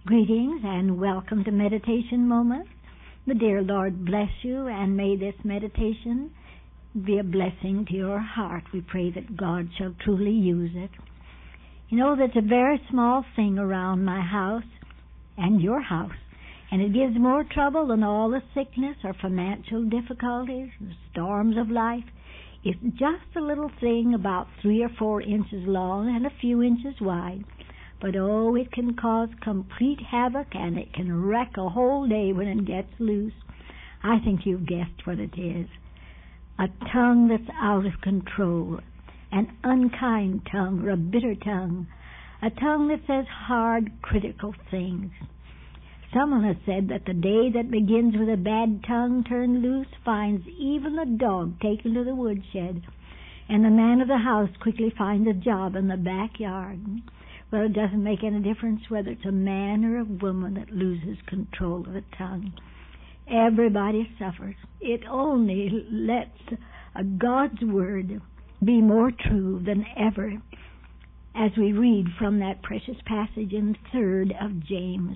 Greetings and welcome to Meditation Moments. The dear Lord bless you, and may this meditation be a blessing to your heart. We pray that God shall truly use it. You know, there's a very small thing around my house and your house, and it gives more trouble than all the sickness or financial difficulties, the storms of life. It's just a little thing about 3 or 4 inches long and a few inches wide. But oh, it can cause complete havoc, and it can wreck a whole day when it gets loose. I think you've guessed what it is. A tongue that's out of control, an unkind tongue or a bitter tongue, a tongue that says hard, critical things. Someone has said that the day that begins with a bad tongue turned loose finds even the dog taken to the woodshed, and the man of the house quickly finds a job in the backyard. Well, it doesn't make any difference whether it's a man or a woman that loses control of the tongue. Everybody suffers. It only lets God's Word be more true than ever as we read from that precious passage in 3rd of James.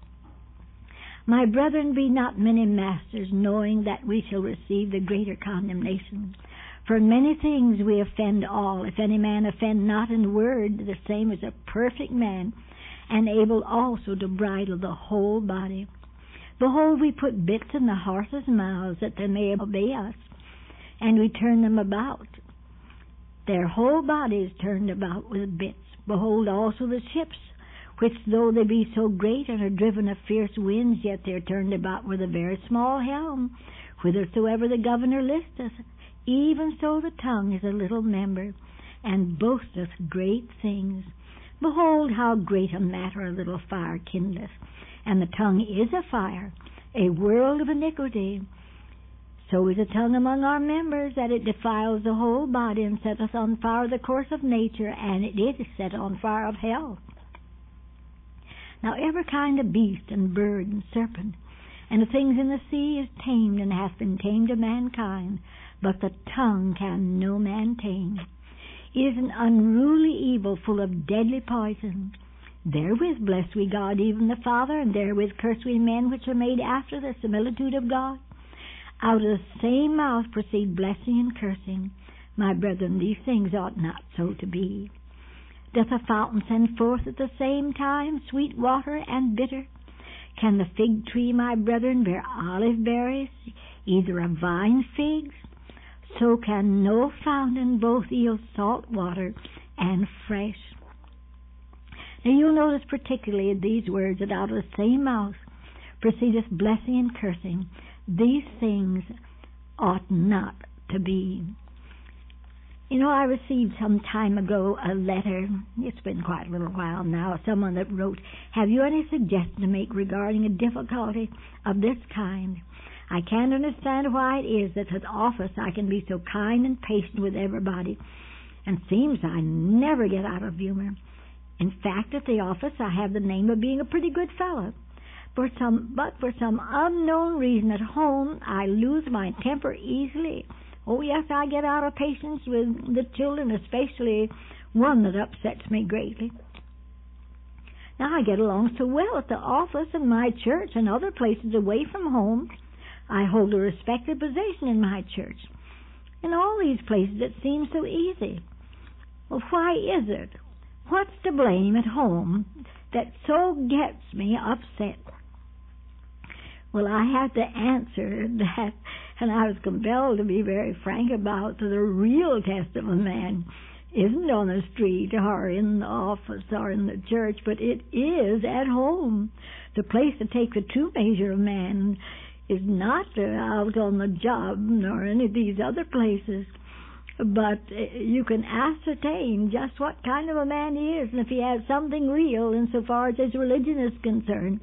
My brethren, be not many masters, knowing that we shall receive the greater condemnation. For in many things we offend all. If any man offend not in word, the same is a perfect man, and able also to bridle the whole body. Behold, we put bits in the horses' mouths, that they may obey us, and we turn them about. Their whole body is turned about with bits. Behold also the ships, which though they be so great and are driven of fierce winds, yet they are turned about with a very small helm, whithersoever the governor listeth. Even so the tongue is a little member, and boasteth great things. Behold, how great a matter a little fire kindleth. And the tongue is a fire, a world of iniquity. So is the tongue among our members, that it defiles the whole body, and setteth on fire the course of nature, and it is set on fire of hell. Now every kind of beast and bird and serpent, and the things in the sea is tamed, and hath been tamed of mankind. But the tongue can no man tame. It is an unruly evil, full of deadly poison. Therewith bless we God, even the Father, and therewith curse we men which are made after the similitude of God. Out of the same mouth proceed blessing and cursing. My brethren, these things ought not so to be. Doth a fountain send forth at the same time sweet water and bitter? Can the fig tree, my brethren, bear olive berries, either a vine figs? So can no fountain both yield salt water and fresh. Now you'll notice particularly these words, that out of the same mouth proceedeth blessing and cursing. These things ought not to be. You know, I received some time ago a letter, it's been quite a little while now, someone that wrote, have you any suggestion to make regarding a difficulty of this kind? I can't understand why it is that at office I can be so kind and patient with everybody, and seems I never get out of humor. In fact, at the office I have the name of being a pretty good fellow. But for some unknown reason at home I lose my temper easily. Oh yes, I get out of patience with the children, especially one that upsets me greatly. Now I get along so well at the office and my church and other places away from home. I hold a respected position in my church. In all these places it seems so easy. Well, why is it? What's to blame at home that so gets me upset? Well, I had to answer that, and I was compelled to be very frank about the real test of a man isn't on the street or in the office or in the church, but it is at home. The place to take the true measure of man is not out on the job nor any of these other places, but you can ascertain just what kind of a man he is, and if he has something real insofar as his religion is concerned,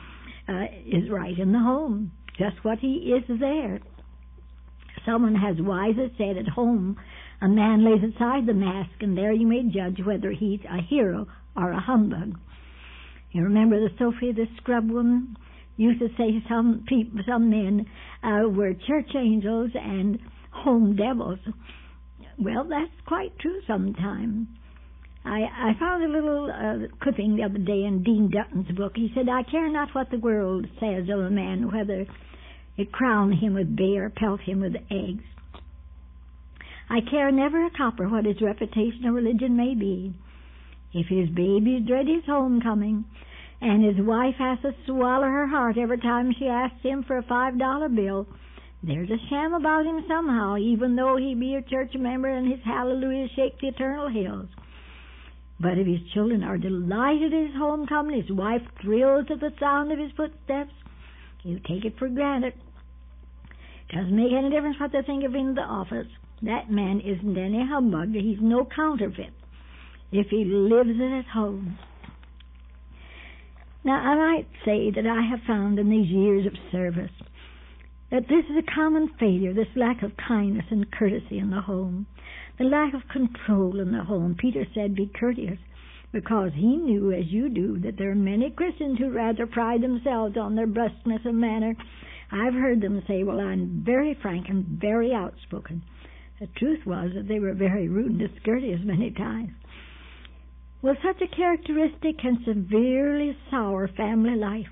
is right in the home, just what he is there. Someone has wisely said, at home a man lays aside the mask, and there you may judge whether he's a hero or a humbug. You remember the Sophia the scrub woman used to say some men were church angels and home devils. Well, that's quite true sometimes. I found a little clipping the other day in Dean Dutton's book. He said, I care not what the world says of a man, whether it crown him with bay or pelt him with eggs. I care never a copper what his reputation or religion may be. If his babies dread his homecoming, and his wife has to swallow her heart every time she asks him for a $5 bill, there's a sham about him somehow, even though he be a church member and his hallelujahs shake the eternal hills. But if his children are delighted at his homecoming, his wife thrills at the sound of his footsteps, you take it for granted. Doesn't make any difference what they think of him in the office. That man isn't any humbug. He's no counterfeit if he lives it at home. Now, I might say that I have found in these years of service that this is a common failure, this lack of kindness and courtesy in the home, the lack of control in the home. Peter said, be courteous, because he knew, as you do, that there are many Christians who rather pride themselves on their brusqueness of manner. I've heard them say, well, I'm very frank and very outspoken. The truth was that they were very rude and discourteous many times. Well, such a characteristic can severely sour family life.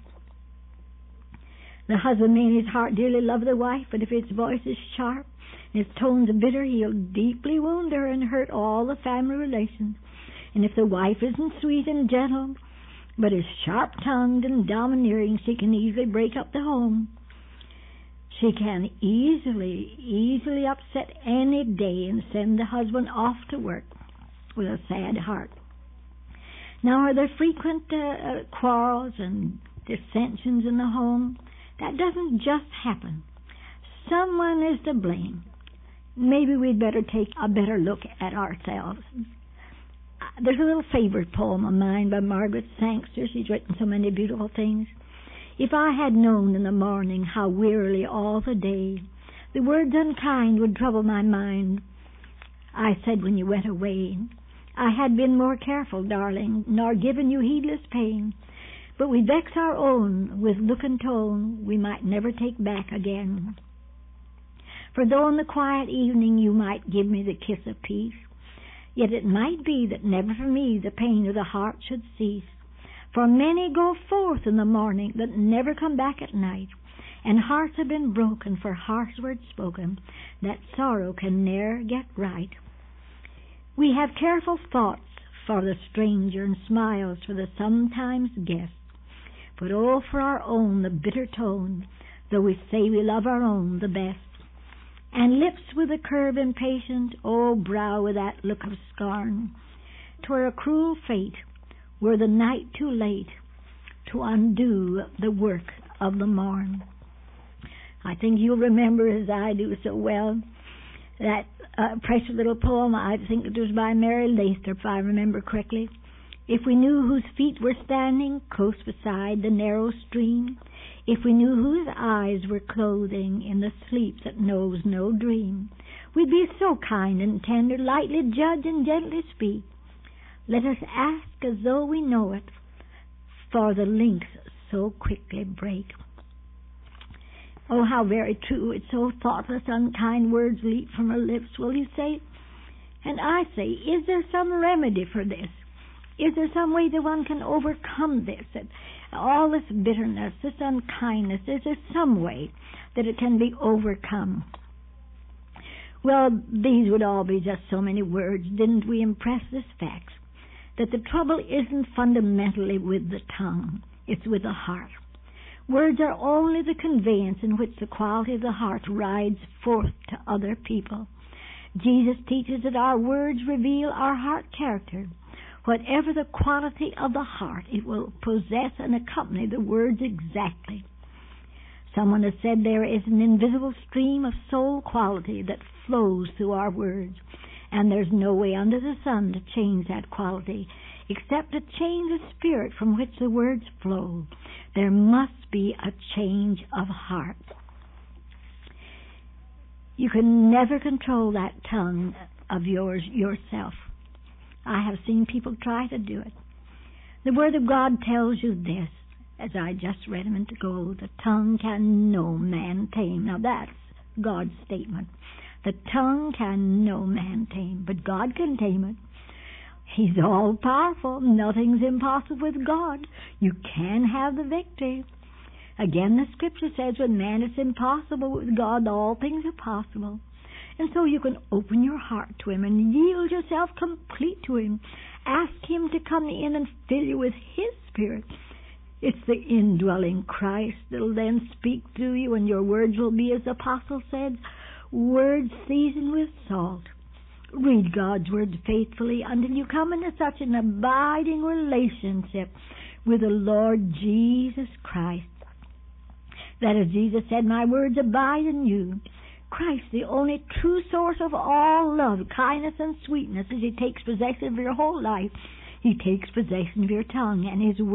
The husband may in his heart dearly love the wife, but if his voice is sharp and his tones bitter, he'll deeply wound her and hurt all the family relations. And if the wife isn't sweet and gentle, but is sharp-tongued and domineering, she can easily break up the home. She can easily upset any day and send the husband off to work with a sad heart. Now, are there frequent quarrels and dissensions in the home? That doesn't just happen. Someone is to blame. Maybe we'd better take a better look at ourselves. There's a little favorite poem of mine by Margaret Sangster. She's written so many beautiful things. If I had known in the morning how wearily all the day the words unkind would trouble my mind, I said when you went away, I had been more careful, darling, nor given you heedless pain. But we vex our own with look and tone we might never take back again. For though in the quiet evening you might give me the kiss of peace, yet it might be that never for me the pain of the heart should cease. For many go forth in the morning that never come back at night, and hearts have been broken for harsh words spoken that sorrow can ne'er get right. We have careful thoughts for the stranger and smiles for the sometimes guest, but oh, for our own the bitter tone, though we say we love our own the best. And lips with a curve impatient, oh, brow with that look of scorn, 'twere a cruel fate were the night too late to undo the work of the morn. I think you'll remember, as I do so well, that precious little poem. I think it was by Mary Lathrop, if I remember correctly. If we knew whose feet were standing close beside the narrow stream, if we knew whose eyes were clothing in the sleep that knows no dream, we'd be so kind and tender, lightly judge and gently speak. Let us ask as though we know it, for the links so quickly break. Oh, how very true. It's so thoughtless, unkind words leap from her lips, will you say? And I say, is there some remedy for this? Is there some way that one can overcome this? That all this bitterness, this unkindness, is there some way that it can be overcome? Well, these would all be just so many words. Didn't we impress this fact? That the trouble isn't fundamentally with the tongue. It's with the heart. Words are only the conveyance in which the quality of the heart rides forth to other people. Jesus teaches that our words reveal our heart character. Whatever the quality of the heart, it will possess and accompany the words exactly. Someone has said there is an invisible stream of soul quality that flows through our words, and there's no way under the sun to change that quality except to change the spirit from which the words flow. There must be a change of heart. You can never control that tongue of yours yourself. I have seen people try to do it. The Word of God tells you this, as I just read a minute ago, the tongue can no man tame. Now that's God's statement. The tongue can no man tame, but God can tame it. He's all-powerful. Nothing's impossible with God. You can have the victory. Again, the Scripture says, with man it's impossible, with God all things are possible. And so you can open your heart to Him and yield yourself complete to Him. Ask Him to come in and fill you with His Spirit. It's the indwelling Christ that will then speak through you, and your words will be, as the Apostle said, words seasoned with salt. Read God's Word faithfully until you come into such an abiding relationship with the Lord Jesus Christ. That as Jesus said, my words abide in you. Christ, the only true source of all love, kindness, and sweetness, as He takes possession of your whole life. He takes possession of your tongue, and His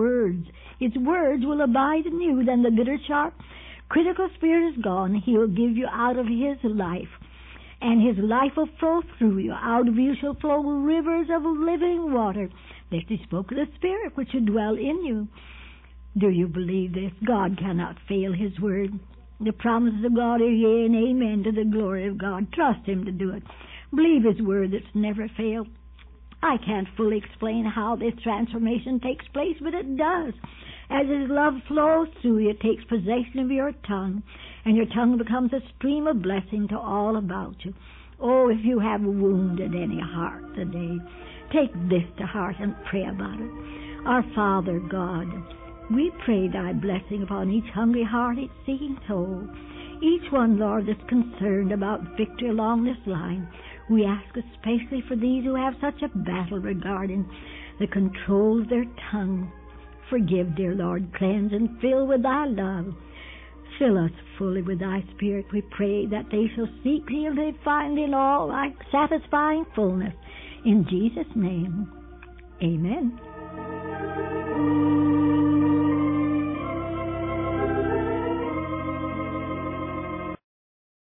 words will abide in you. Then the bitter, sharp, critical spirit is gone. He will give you out of His life, and His life will flow through you. Out of you shall flow rivers of living water. This He spoke of the Spirit which should dwell in you. Do you believe this? God cannot fail His word. The promises of God are yea and amen to the glory of God. Trust Him to do it. Believe His word that's never failed. I can't fully explain how this transformation takes place, but it does. As His love flows through you, it takes possession of your tongue, and your tongue becomes a stream of blessing to all about you. Oh, if you have wounded any heart today, take this to heart and pray about it. Our Father God, we pray Thy blessing upon each hungry heart, each seeking soul, each one, Lord, that's concerned about victory along this line. We ask especially for these who have such a battle regarding the control of their tongue. Forgive, dear Lord, cleanse and fill with Thy love. Fill us fully with Thy Spirit. We pray that they shall seek Thee and they find in all Thy satisfying fullness. In Jesus' name, amen.